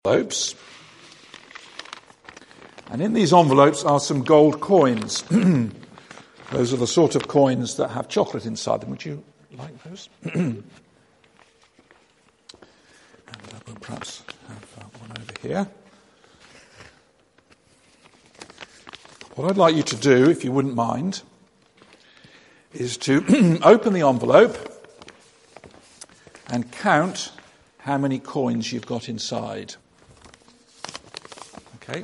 envelopes. And in these envelopes are some gold coins. Those are the sort of coins that have chocolate inside them. Would you like those? And we'll perhaps have one over here. What I'd like you to do, if you wouldn't mind, is to open the envelope and count how many coins you've got inside. Okay.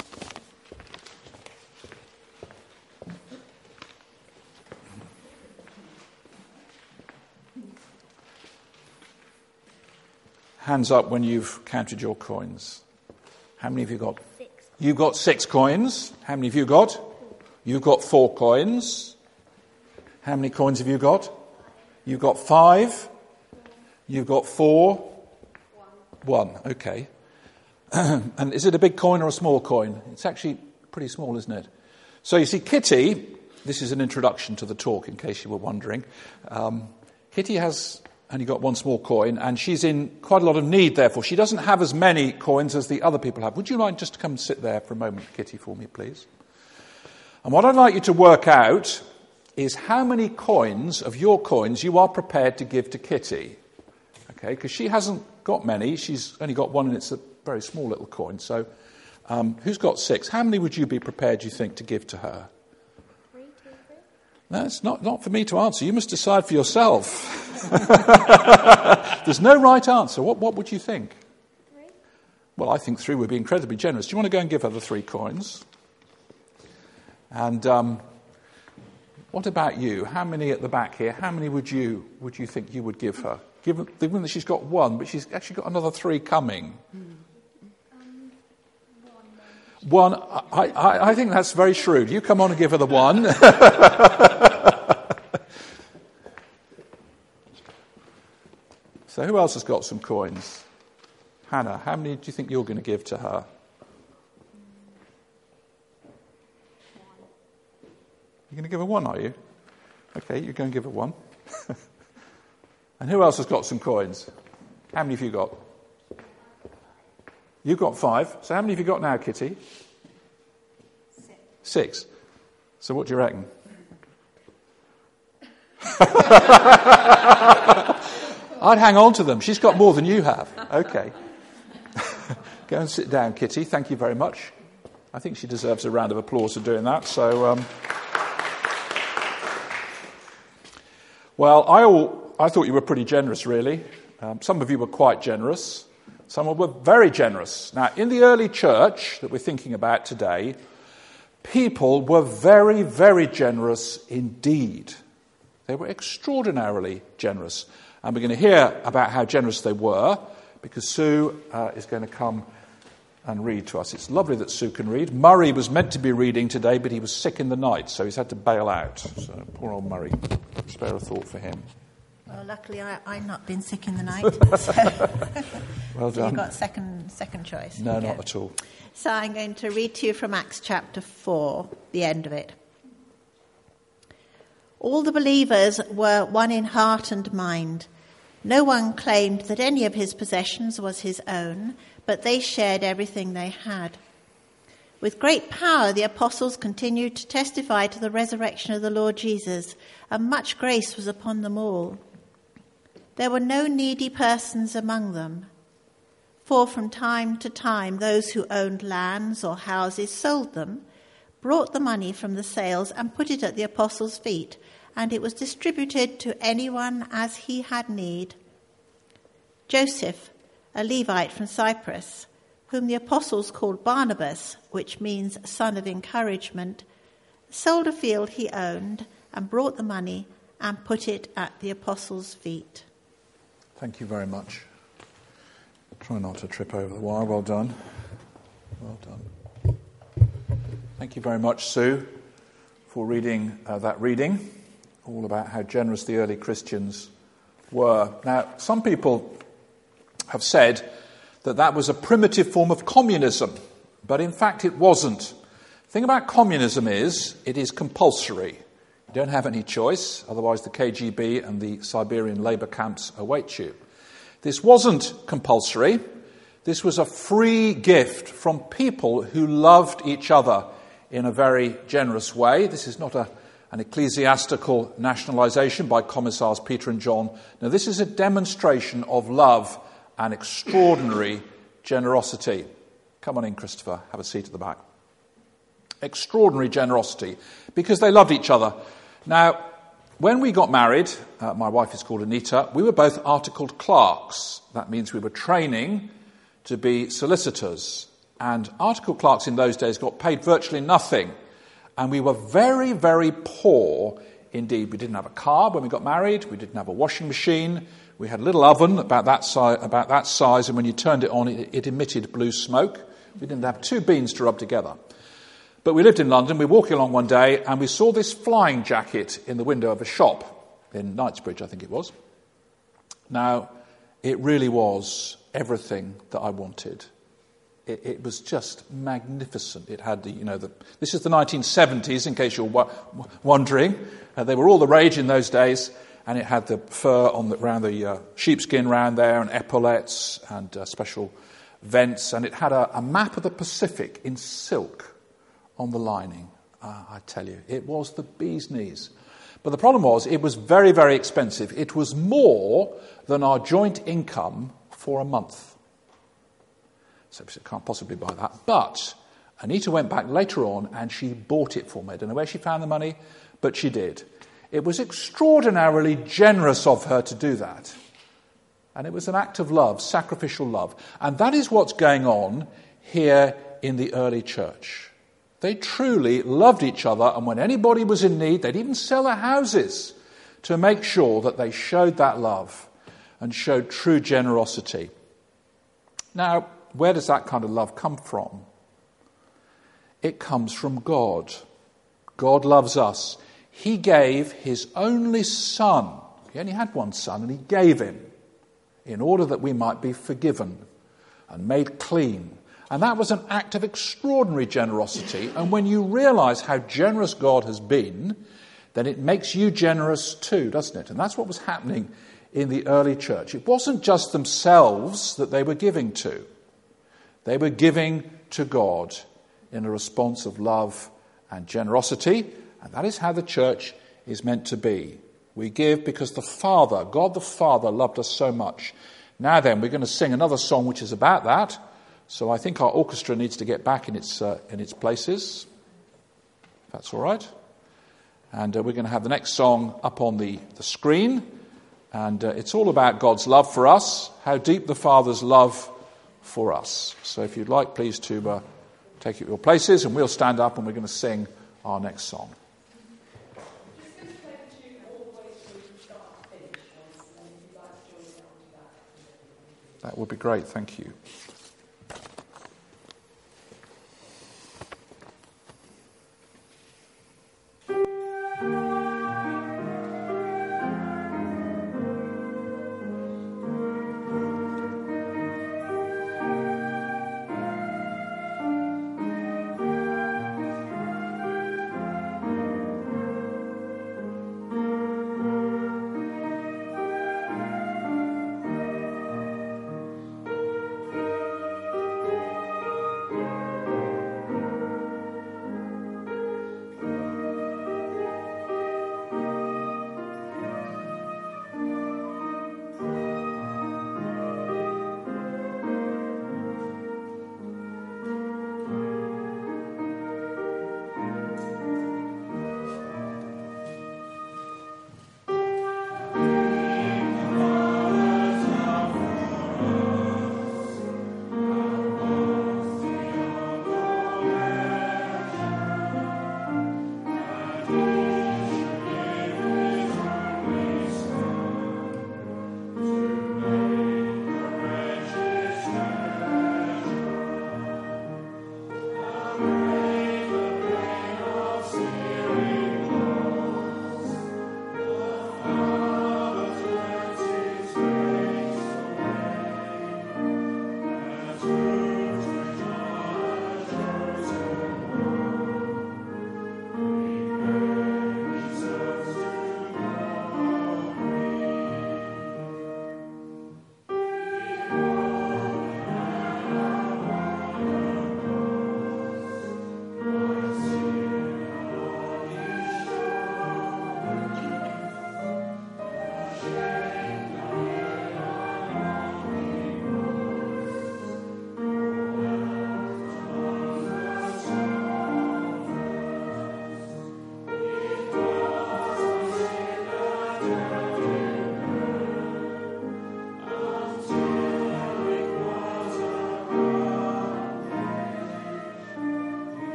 Hands up when you've counted your coins. How many have you got? 6. You've got 6 coins. How many have you got? You've got 4 coins. How many coins have you got? You've got 5. You've got 4. 1. Okay. And is it a big coin or a small coin? It's actually pretty small, isn't it? So you see, Kitty, this is an introduction to the talk in case you were wondering. Kitty has only got 1 small coin, and she's in quite a lot of need, therefore. She doesn't have as many coins as the other people have. Would you mind just to come and sit there for a moment, Kitty, for me, please? And what I'd like you to work out is how many coins of your coins you are prepared to give to Kitty. Okay, because she hasn't got many. She's only got 1, and it's a very small little coin. So who's got 6? How many would you be prepared, you think, to give to her? 3, 2, 3. No, it's not for me to answer. You must decide for yourself. There's no right answer. What would you think? 3. Well, I think 3 would be incredibly generous. Do you want to go and give her the 3 coins? And what about you? How many at the back here? How many would you think you would give her? Given that she's got 1, but she's actually got another 3 coming. 1. I think that's very shrewd. You come on and give her the 1. So who else has got some coins? Hannah, how many do you think you're going to give to her? 1. You're going to give her 1, are you? Okay, you're going to give her 1. And who else has got some coins? How many have you got? You've got 5. So how many have you got now, Kitty? 6. So what do you reckon? I'd hang on to them. She's got more than you have. Okay. Go and sit down, Kitty. Thank you very much. I think she deserves a round of applause for doing that. So, well, I thought you were pretty generous, really. Some of you were quite generous. Some were very generous. Now, in the early church that we're thinking about today, people were very, very generous indeed. They were extraordinarily generous. And we're going to hear about how generous they were because Sue is going to come and read to us. It's lovely that Sue can read. Murray was meant to be reading today, but he was sick in the night, so he's had to bail out. So poor old Murray. Spare a thought for him. Well, luckily I've not been sick in the night. Well done. So you've got second choice. No, not at all. So I'm going to read to you from Acts chapter 4, the end of it. All the believers were one in heart and mind. No one claimed that any of his possessions was his own, but they shared everything they had. With great power, the apostles continued to testify to the resurrection of the Lord Jesus, and much grace was upon them all. There were no needy persons among them, for from time to time those who owned lands or houses sold them, brought the money from the sales and put it at the apostles' feet, and it was distributed to anyone as he had need. Joseph, a Levite from Cyprus, whom the apostles called Barnabas, which means son of encouragement, sold a field he owned and brought the money and put it at the apostles' feet. Thank you very much. Try not to trip over the wire. Well done. Well done. Thank you very much, Sue, for reading that reading, all about how generous the early Christians were. Now, some people have said that was a primitive form of communism, but in fact it wasn't. The thing about communism is it is compulsory. You don't have any choice, otherwise the KGB and the Siberian labour camps await you. This wasn't compulsory. This was a free gift from people who loved each other in a very generous way. This is not an ecclesiastical nationalisation by Commissars Peter and John. No, this is a demonstration of love and extraordinary generosity. Come on in, Christopher. Have a seat at the back. Extraordinary generosity, because they loved each other. Now, when we got married, my wife is called Anita, we were both articled clerks. That means we were training to be solicitors. And articled clerks in those days got paid virtually nothing. And we were very, very poor indeed. We didn't have a car when we got married. We didn't have a washing machine. We had a little oven about that size, and when you turned it on, it emitted blue smoke. We didn't have 2 beans to rub together. But we lived in London. We were walking along one day, and we saw this flying jacket in the window of a shop in Knightsbridge, I think it was. Now, it really was everything that I wanted. It was just magnificent. It had this is the 1970s, in case you're wondering. They were all the rage in those days, and it had the fur around the sheepskin around there, and epaulettes, and special vents, and it had a map of the Pacific in silk on the lining. I tell you, it was the bee's knees. But the problem was, it was very, very expensive. It was more than our joint income for a month. So I can't possibly buy that. But Anita went back later on and she bought it for me. I don't know where she found the money, but she did. It was extraordinarily generous of her to do that. And it was an act of love, sacrificial love. And that is what's going on here in the early church. They truly loved each other, and when anybody was in need, they'd even sell their houses to make sure that they showed that love and showed true generosity. Now, where does that kind of love come from? It comes from God. God loves us. He gave his only son. He only had one son, and he gave him in order that we might be forgiven and made clean. And that was an act of extraordinary generosity. And when you realise how generous God has been, then it makes you generous too, doesn't it? And that's what was happening in the early church. It wasn't just themselves that they were giving to. They were giving to God in a response of love and generosity. And that is how the church is meant to be. We give because the Father, God the Father, loved us so much. Now then, we're going to sing another song which is about that. So I think our orchestra needs to get back in its places. If that's all right. And we're going to have the next song up on the screen. And it's all about God's love for us, how deep the Father's love for us. So if you'd like, please to take your places, and we'll stand up and we're going to sing our next song. That would be great, thank you.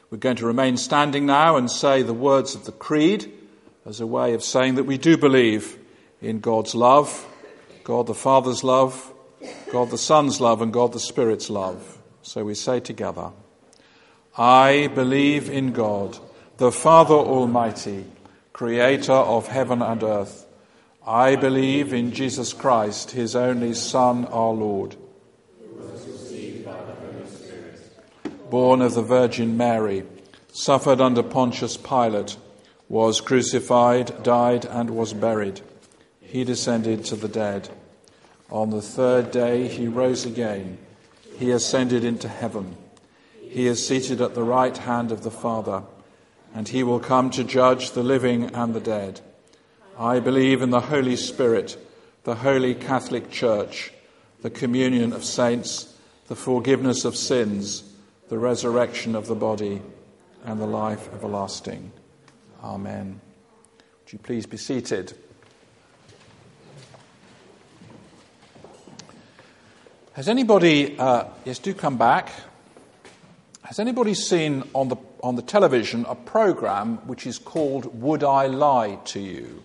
We're going to remain standing now and say the words of the Creed as a way of saying that we do believe in God's love, God the Father's love, God the Son's love, and God the Spirit's love. So we say together, I believe in God, the Father Almighty, creator of heaven and earth. I believe in Jesus Christ, his only Son, our Lord, born of the Virgin Mary, suffered under Pontius Pilate, was crucified, died, and was buried. He descended to the dead. On the third day he rose again. He ascended into heaven. He is seated at the right hand of the Father, and he will come to judge the living and the dead. I believe in the Holy Spirit, the Holy Catholic Church, the communion of saints, the forgiveness of sins, the resurrection of the body, and the life everlasting. Amen. Would you please be seated? Has anybody, yes, do come back. Has anybody seen on the television a program which is called Would I Lie to You?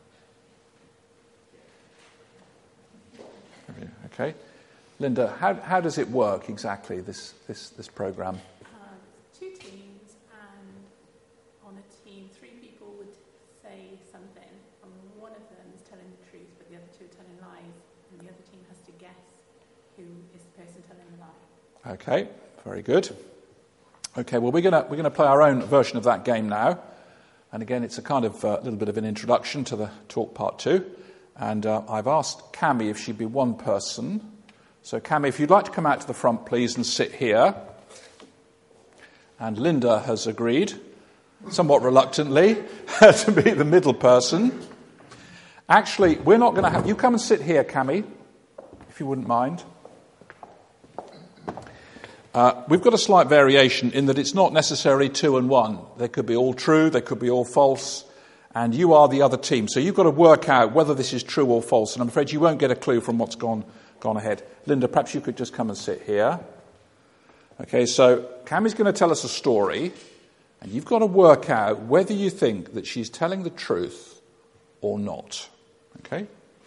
Okay. Linda, how does it work exactly, this program? Two teams, and on a team, three people would say something, and one of them is telling the truth, but the other two are telling lies, and the other team has to guess who is the person telling the lie. Okay, very good. Okay, well, we're going to play our own version of that game now, and again, it's a kind of little bit of an introduction to the talk part 2, and I've asked Cami if she'd be one person. So, Cami, if you'd like to come out to the front, please, and sit here. And Linda has agreed, somewhat reluctantly, to be the middle person. Actually, we're not going to have... You come and sit here, Cami, if you wouldn't mind. We've got a slight variation in that it's not necessarily 2 and 1. They could be all true, they could be all false, and you are the other team. So you've got to work out whether this is true or false, and I'm afraid you won't get a clue from what's gone ahead. Linda, perhaps you could just come and sit here. Okay, so Cami's going to tell us a story, and you've got to work out whether you think that she's telling the truth or not. Okay?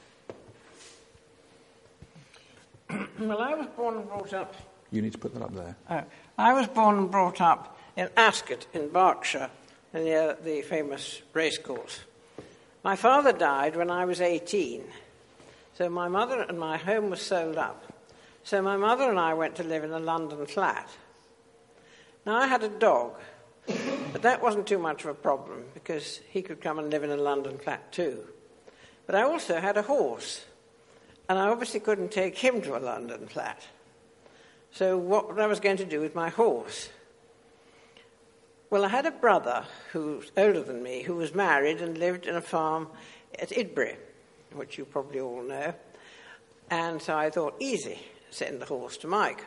Well, I was born and brought up... You need to put that up there. I was born and brought up in Ascot in Berkshire, near the famous racecourse. My father died when I was 18. So my mother and my home was sold up. So my mother and I went to live in a London flat. Now, I had a dog, but that wasn't too much of a problem because he could come and live in a London flat too. But I also had a horse, and I obviously couldn't take him to a London flat. So what I was going to do with my horse? Well, I had a brother who's older than me who was married and lived in a farm at Idbury, which you probably all know. And so I thought, easy, send the horse to Mike.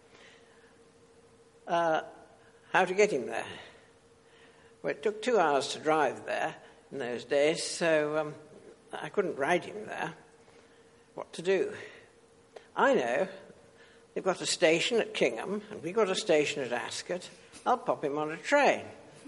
How to get him there? Well, it took 2 hours to drive there in those days, so I couldn't ride him there. What to do? I know. They've got a station at Kingham, and we've got a station at Ascot. I'll pop him on a train.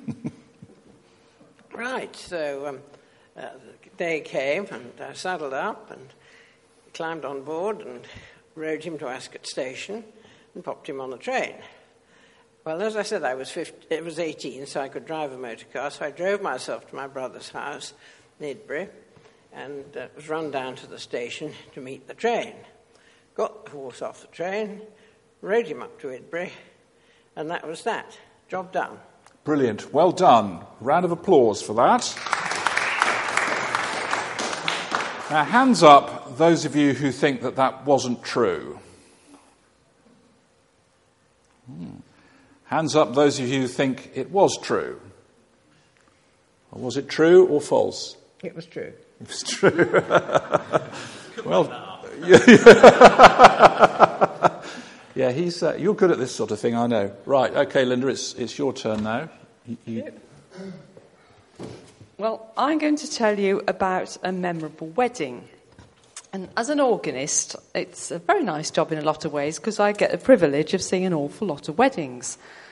Right, so... the day came, and I saddled up and climbed on board and rode him to Ascot Station and popped him on the train. Well, as I said, I was 18, so I could drive a motor car, so I drove myself to my brother's house in Idbury and was run down to the station to meet the train. Got the horse off the train, rode him up to Idbury, and that was that. Job done. Brilliant. Well done. Round of applause for that. Now, hands up, those of you who think that wasn't true. Hands up, those of you who think it was true. Or was it true or false? It was true. It was true. Well, yeah, you're good at this sort of thing, I know. Right, okay, Linda, it's your turn now. Well, I'm going to tell you about a memorable wedding. And as an organist, it's a very nice job in a lot of ways because I get the privilege of seeing an awful lot of weddings.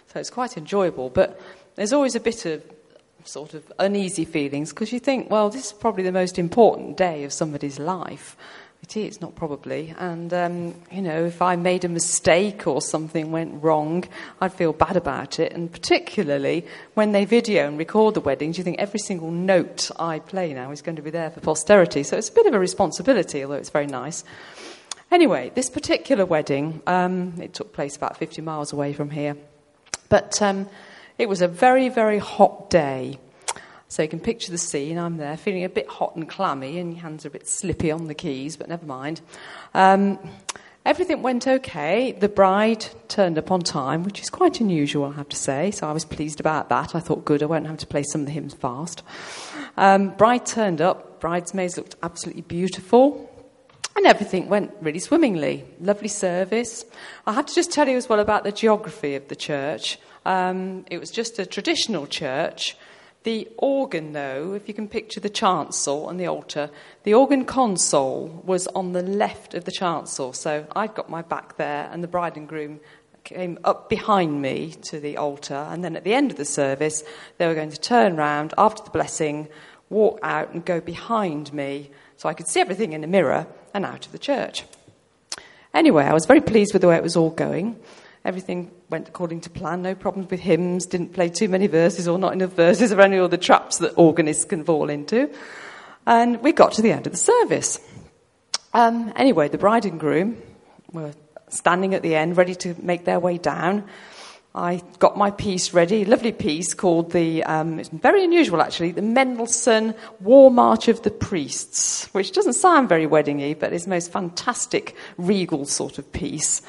So it's quite enjoyable, but there's always a bit of sort of uneasy feelings because you think, well, this is probably the most important day of somebody's life. It is, not probably. And, if I made a mistake or something went wrong, I'd feel bad about it. And particularly when they video and record the weddings, you think every single note I play now is going to be there for posterity. So it's a bit of a responsibility, although it's very nice. Anyway, this particular wedding, it took place about 50 miles away from here. But it was a very, very hot day. So you can picture the scene. I'm there feeling a bit hot and clammy and your hands are a bit slippy on the keys, but never mind. Everything went okay. The bride turned up on time, which is quite unusual, I have to say. So I was pleased about that. I thought, good, I won't have to play some of the hymns fast. Bride turned up. Bridesmaids looked absolutely beautiful. And everything went really swimmingly. Lovely service. I have to just tell you as well about the geography of the church. It was just a traditional church. The organ, though, if you can picture the chancel and the altar, the organ console was on the left of the chancel. So I'd got my back there, and the bride and groom came up behind me to the altar. And then at the end of the service, they were going to turn round after the blessing, walk out and go behind me so I could see everything in the mirror and out of the church. Anyway, I was very pleased with the way it was all going. Everything went according to plan, no problems with hymns, didn't play too many verses or not enough verses or any other traps that organists can fall into. And we got to the end of the service. Anyway, the bride and groom were standing at the end, ready to make their way down. I got my piece ready, lovely piece called it's very unusual actually, the Mendelssohn War March of the Priests, which doesn't sound very wedding-y, but is the most fantastic regal sort of piece.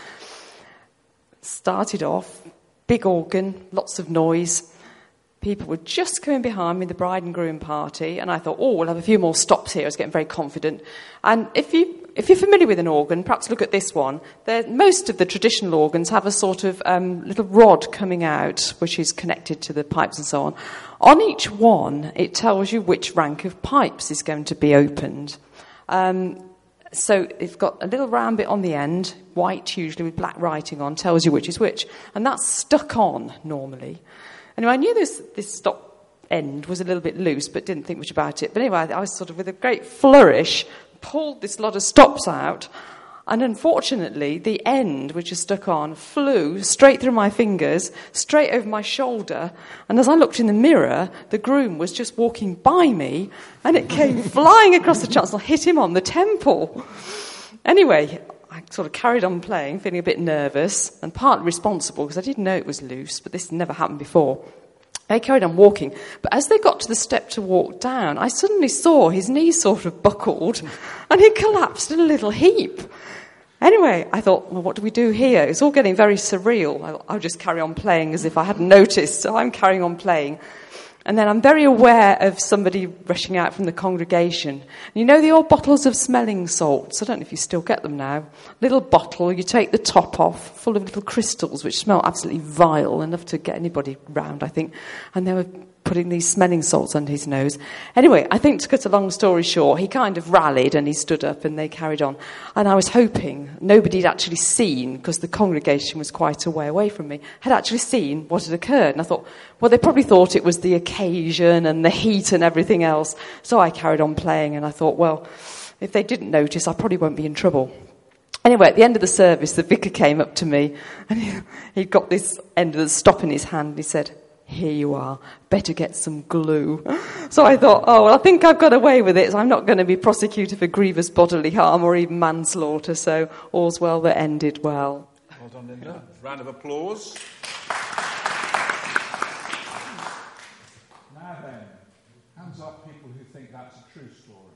Started off, big organ, lots of noise. People were just coming behind me, the bride and groom party, and I thought, we'll have a few more stops here. I was getting very confident. And if you're familiar with an organ, perhaps look at this one. Most of the traditional organs have a sort of little rod coming out, which is connected to the pipes and so on. On each one, it tells you which rank of pipes is going to be opened. So it's got a little round bit on the end, white usually with black writing on, tells you which is which. And that's stuck on normally. Anyway, I knew this stop end was a little bit loose, but didn't think much about it. But anyway, I was sort of with a great flourish, pulled this lot of stops out. And unfortunately, the end, which is stuck on, flew straight through my fingers, straight over my shoulder. And as I looked in the mirror, the groom was just walking by me, and it came flying across the chancel, hit him on the temple. Anyway, I sort of carried on playing, feeling a bit nervous, and partly responsible, because I didn't know it was loose, but this never happened before. They carried on walking, but as they got to the step to walk down, I suddenly saw his knees sort of buckled, and he collapsed in a little heap. Anyway, I thought, well, what do we do here? It's all getting very surreal. I'll just carry on playing as if I hadn't noticed, so I'm carrying on playing. And then I'm very aware of somebody rushing out from the congregation. You know the old bottles of smelling salts? I don't know if you still get them now. Little bottle, you take the top off, full of little crystals, which smell absolutely vile, enough to get anybody round, I think. And they were putting these smelling salts under his nose. Anyway, I think to cut a long story short, he kind of rallied and he stood up and they carried on. And I was hoping nobody had actually seen, because the congregation was quite a way away from me, had actually seen what had occurred. And I thought, well, they probably thought it was the occasion and the heat and everything else. So I carried on playing and I thought, well, if they didn't notice, I probably won't be in trouble. Anyway, at the end of the service, the vicar came up to me and he'd got this end of the stop in his hand and he said, "Here you are, better get some glue." So I thought, I think I've got away with it, so I'm not going to be prosecuted for grievous bodily harm or even manslaughter, so all's well that ended well. Well done, Linda. Round of applause. Now then, hands up people who think that's a true story.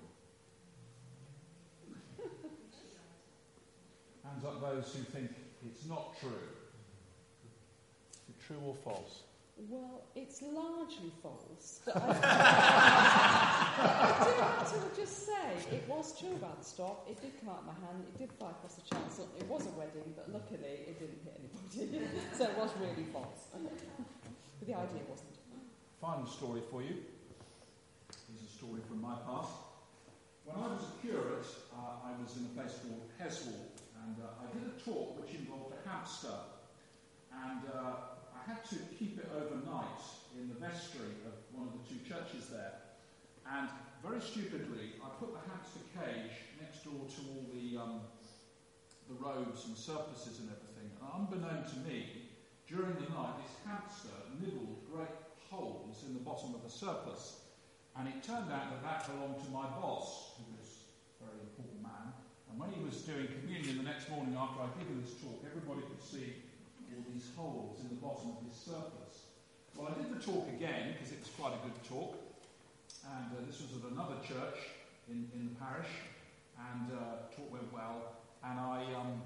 Hands up those who think it's not true. Is it true or false? Well, it's largely false. But I do have to just say, it was true about the stop. It did come out of my hand. It did fly across the chancel. It was a wedding, but luckily it didn't hit anybody. So it was really false. But the idea wasn't. Final story for you. Here's a story from my past. When I was a curate, I was in a place called Heswall, and I did a talk which involved a hamster. And I had to keep it overnight in the vestry of one of the two churches there. And very stupidly, I put the hamster cage next door to all the robes and surplices and everything. And unbeknown to me, during the night, this hamster nibbled great holes in the bottom of the surplice. And it turned out that that belonged to my boss, who was a very important man. And when he was doing communion the next morning after I'd given this talk, everybody could see all these holes in the bottom of his surplice. Well, I did the talk again, because it was quite a good talk. And this was at another church in the parish. And talk went well. And I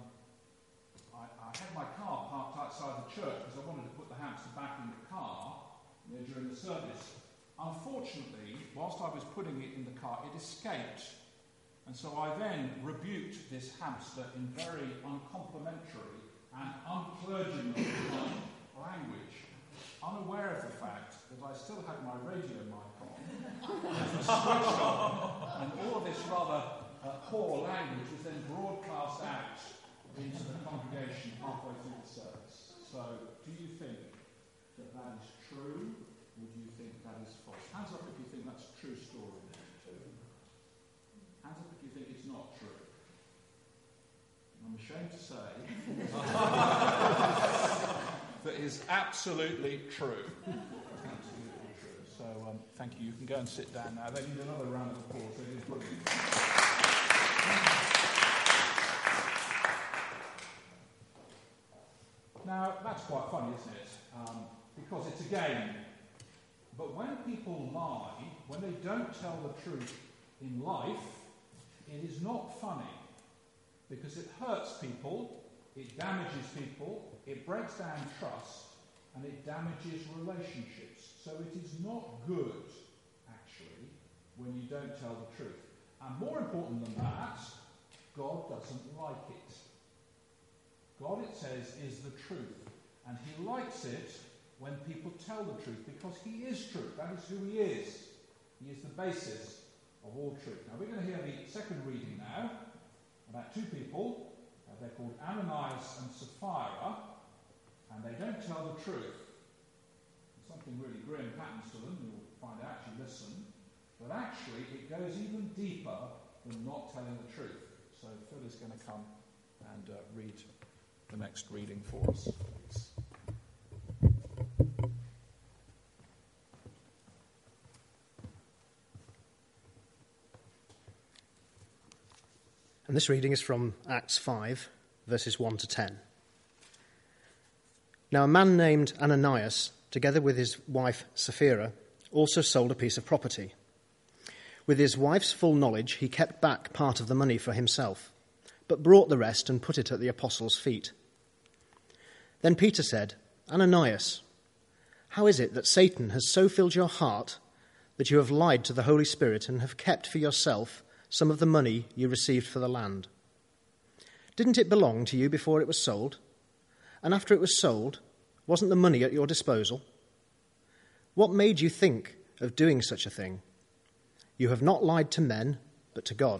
had my car parked outside the church because I wanted to put the hamster back in the car during the service. Unfortunately, whilst I was putting it in the car, it escaped. And so I then rebuked this hamster in very uncomplimentary and unclergymanlike language, unaware of the fact that I still had my radio mic on, it was switched on, and all of this rather poor language was then broadcast out into the congregation halfway through the service. So, do you think that that is true, or do you think that is false? Hands up if you think that's a true story. Hands up if you think it's not true. I'm ashamed to say that it is absolutely true. Absolutely true. So, thank you. You can go and sit down now. They need another round of applause. They did brilliant. Now, that's quite funny, isn't it? Because it's a game. But when people lie, when they don't tell the truth in life, it is not funny. Because it hurts people, it damages people, it breaks down trust, and it damages relationships. So it is not good, actually, when you don't tell the truth. And more important than that, God doesn't like it. God, it says, is the truth. And he likes it when people tell the truth, because he is truth. That is who he is. He is the basis of all truth. Now, we're going to hear the second reading now about two people. They're called Ananias and Sapphira, and they don't tell the truth. Something really grim happens to them. You'll find out as you listen. But actually, it goes even deeper than not telling the truth. So Phil is going to come and read the next reading for us. And this reading is from Acts 5, verses 1 to 10. Now a man named Ananias, together with his wife Sapphira, also sold a piece of property. With his wife's full knowledge, he kept back part of the money for himself, but brought the rest and put it at the apostles' feet. Then Peter said, Ananias, how is it that Satan has so filled your heart that you have lied to the Holy Spirit and have kept for yourself some of the money you received for the land? Didn't it belong to you before it was sold? And after it was sold, wasn't the money at your disposal? What made you think of doing such a thing? You have not lied to men, but to God.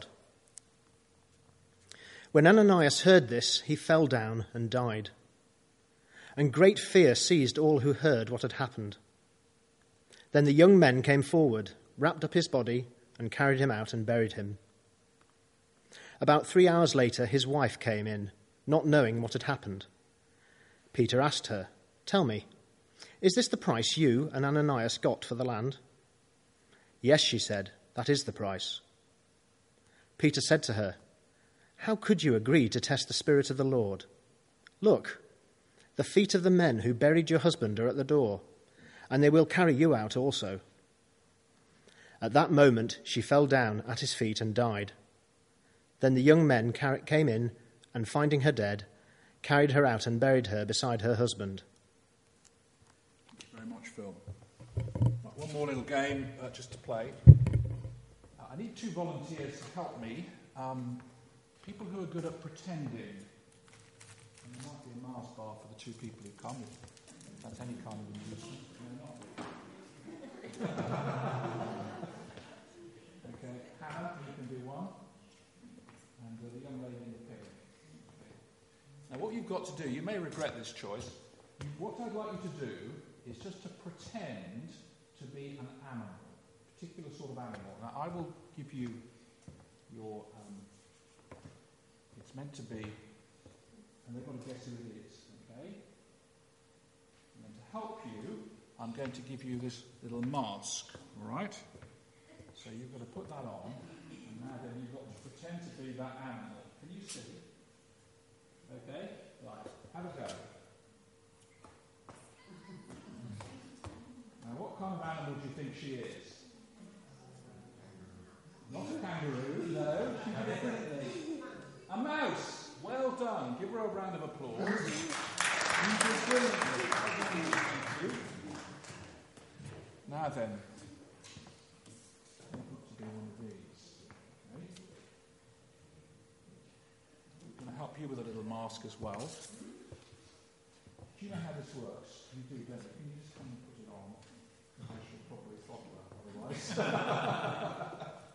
When Ananias heard this, he fell down and died. And great fear seized all who heard what had happened. Then the young men came forward, wrapped up his body, and carried him out and buried him. About 3 hours later, his wife came in, not knowing what had happened. Peter asked her, Tell me, is this the price you and Ananias got for the land? Yes, she said, that is the price. Peter said to her, How could you agree to test the Spirit of the Lord? Look, the feet of the men who buried your husband are at the door, and they will carry you out also. At that moment she fell down at his feet and died. Then the young men came in, and finding her dead, carried her out and buried her beside her husband. Thank you very much, Phil. Right, one more little game just to play. I need 2 volunteers to help me. People who are good at pretending. And there might be a Mars bar for the 2 people who come, if that's any kind of amusement. Okay, Hannah, you can do one. And the young lady in the pink. Okay. Now what you've got to do, you may regret this choice, what I'd like you to do is just to pretend to be an animal, a particular sort of animal. Now, I will give you your, it's meant to be, and they've got to guess who it is, okay? And then to help you, I'm going to give you this little mask, all right? So you've got to put that on, and now then you've got to pretend to be that animal. Can you see? Okay? Right, have a go. Now, what kind of animal do you think she is? Not a kangaroo, no. A mouse. Well done. Give her a round of applause. You did brilliantly. Thank you. Now then, I've got to do one of these. Okay. I'm going to help you with a little mask as well. Do you know how this works? You do, don't you? Can you just come and put it on? I should probably throttle that otherwise.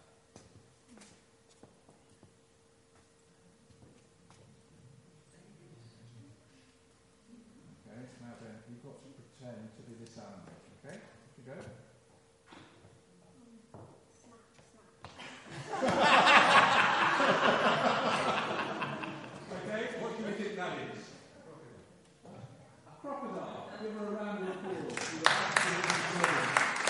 Okay, now then, you've got to pretend to be this animal, okay? Off you go. Okay, what do you think that is? A crocodile. Give her a round of applause. You are absolutely brilliant.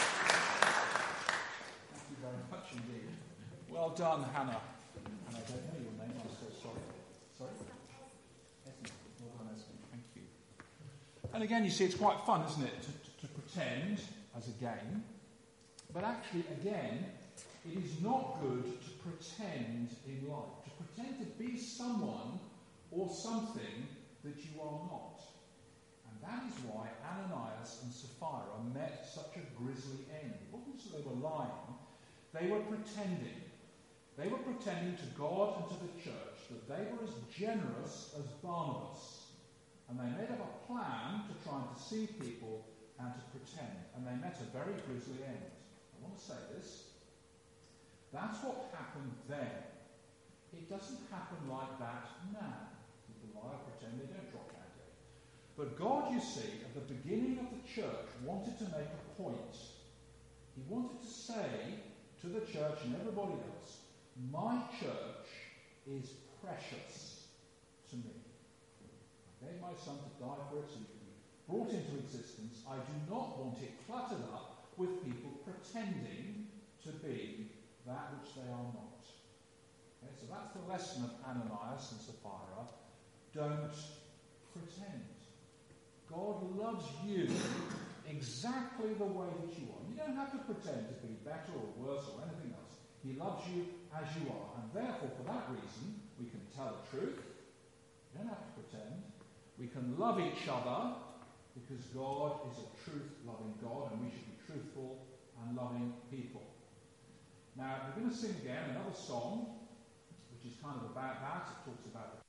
Thank you very much indeed. Well done, Hannah. And I don't know your name, I'm so sorry. Sorry? Esme. Well done, Esme. Thank you. And again, you see, it's quite fun, isn't it, to pretend as a game. But actually, again, it is not good to pretend in life. To pretend to be someone or something that you are not. And that is why Ananias and Sapphira met such a grisly end. It wasn't that they were lying, they were pretending. They were pretending to God and to the church that they were as generous as Barnabas. And they made up a plan to try and deceive people and to pretend. And they met a very grisly end. I want to say this. That's what happened then. It doesn't happen like that now. People lie or pretend, they don't drop that day. But God, you see, at the beginning of the church, wanted to make a point. He wanted to say to the church and everybody else, my church is precious to me. I gave my son to die for it, so it can be brought into existence. I do not want it cluttered up with people pretending to be that which they are not. Okay, so that's the lesson of Ananias and Sapphira. Don't pretend. God loves you exactly the way that you are. You don't have to pretend to be better or worse or anything else. He loves you as you are. And therefore, for that reason, we can tell the truth. You don't have to pretend. We can love each other because God is a truth-loving God and we should be truthful and loving people. Now, we're going to sing again another song which is kind of about that. It talks about the